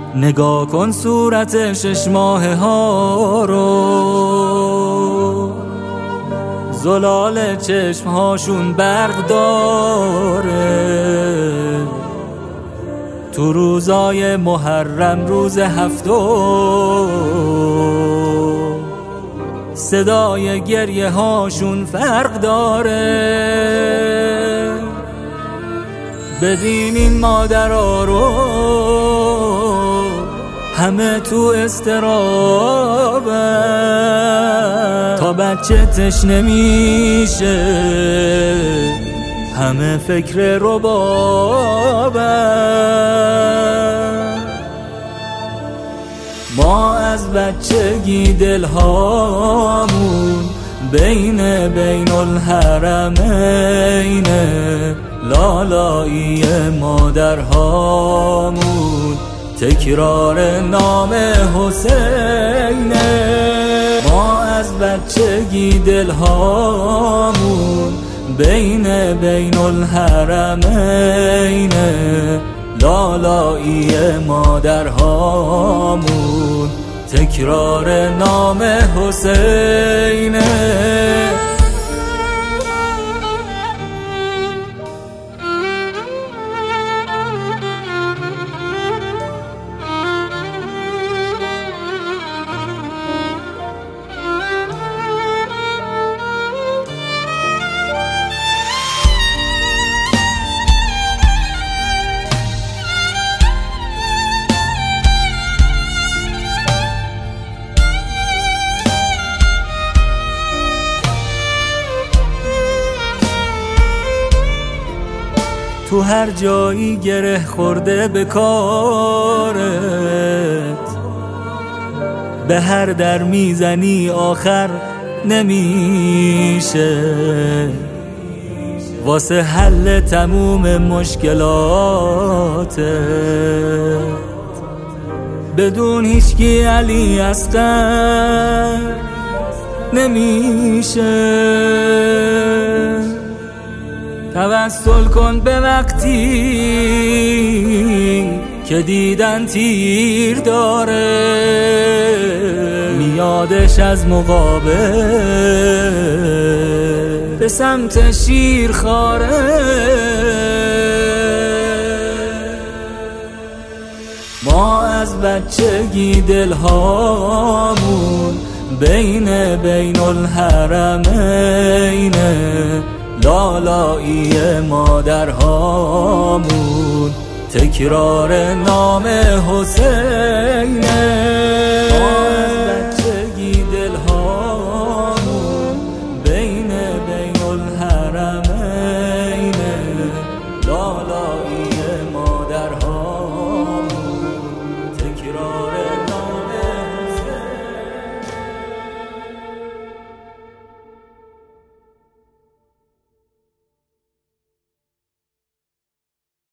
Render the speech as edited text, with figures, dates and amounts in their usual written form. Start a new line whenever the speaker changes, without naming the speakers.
نگاه کن صورت 6 ماهه ها رو، زلال چشم هاشون برق داره. تو روزای محرم روز هفتم صدای گریه هاشون فرق داره. ببین این مادرها رو همه تو استرابن، تا بچه تشنه میشه همه فکر ربابن. ما از بچگی دلهامون بین الحرمین، لالایی مادرهامون تکرار نام حسینه. ما از بچگی دلهامون بین الحرمین، لالایی مادرهامون تکرار نام حسینه. تو هر جایی گره خورده به کارت، به هر در میزنی آخر نمیشه. واسه حل تموم مشکلاتت بدون هیچکی علی اصغر نمیشه. توسل کن به وقتی که دیدن تیر داره، میادش از مقابل به سمت شیرخواره. ما از بچگی دلهامون بین الحرمین، لالایی مادرهامون تکرار نام حسینه.